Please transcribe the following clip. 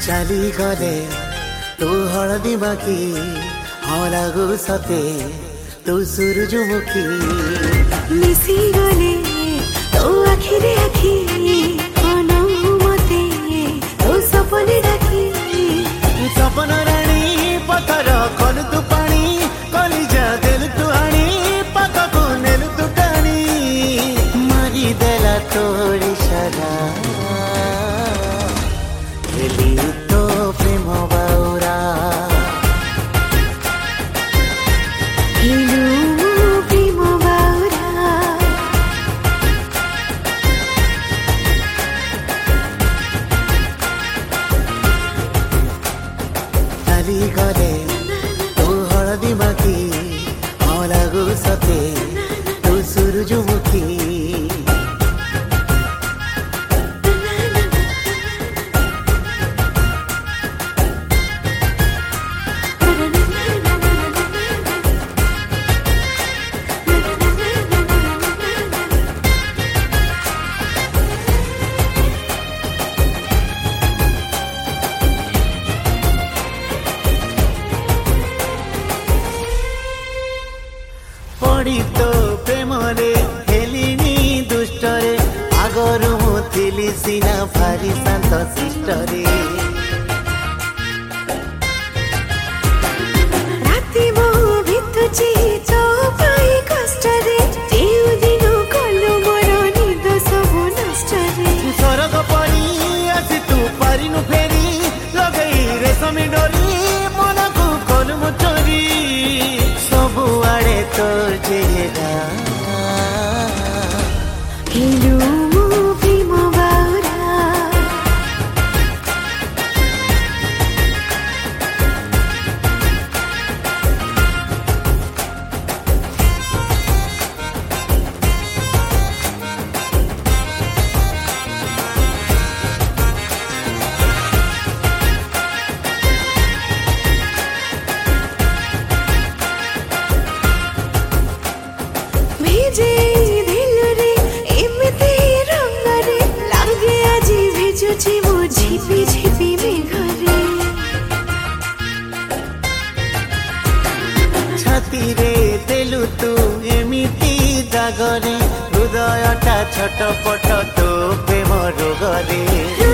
चली गले तू हलदी बाकी हाँ लागू सते तू सूरजमुखी मिसी गले तो आखिरे आखि अनहु मते तो सपने डाकी सपन राणी पथर कलु तू पानी कलिजा देलु तू आनी पाखकु नेलु तू टाणी मारी देला तोरी सदा खेली तो प्रेम बाउरा प्रेम बाउरा चली गले तू हलदी बाकी हाँ लागू सते तू सूरजमुखी पड़ी तो प्रेम रे हेलिनी दुष्ट रे आगरू मुथिली सीना भारी शांत शिष्ट रे राति मो बितुची तो पाई कष्ट रे तेउ दिनो कलु मोर निद सब नष्ट रे स्वर्ग परी आसी तू पारिनु फेरी लगई रेशमी डोरी मनकु कलु चोरी सबु आड़े तोर चेहरा प्रेम बाउरा भेजे दिलु रे एमते रंग रे लागे आजी भेजुची मो झिपी झिपी मेघरे छाती रे देलु तू एमिति दागरे हृदयटा छटपट तो प्रेम रोगरे